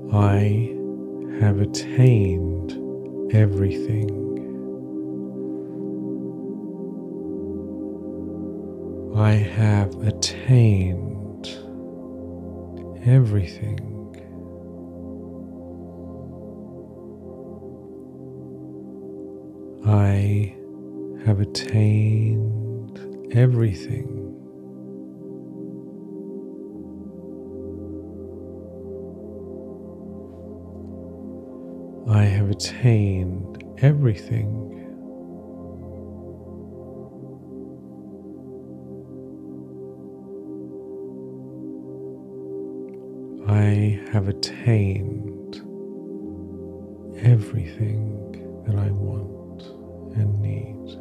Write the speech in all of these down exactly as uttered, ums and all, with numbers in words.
I have attained everything. I have attained everything. I have attained everything. I have attained everything. I have attained everything that I want and need.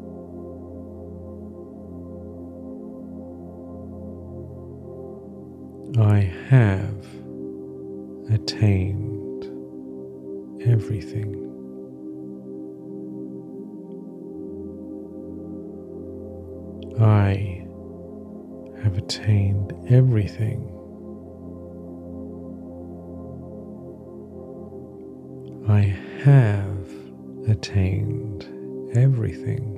I have attained everything. I have attained everything. I have attained everything.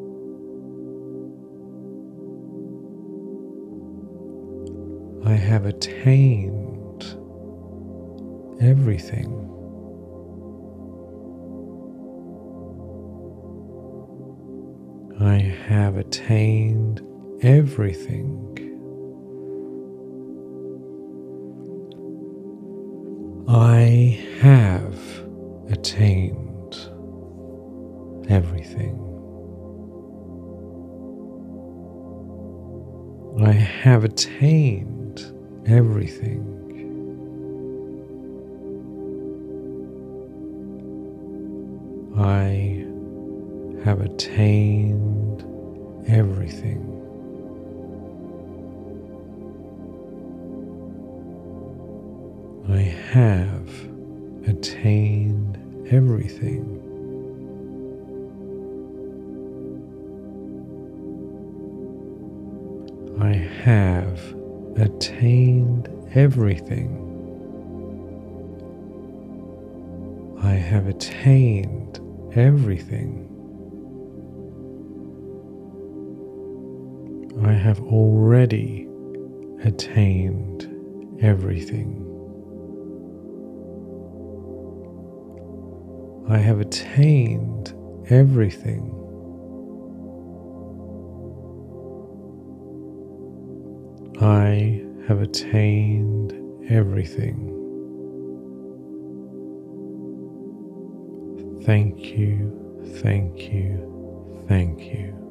I have attained everything. I have attained everything. I have attained everything. I have attained everything. I have attained everything. I have attained everything. I have attained everything. I have attained everything. I have already attained everything. I have attained everything. I have attained everything. Thank you, thank you, thank you.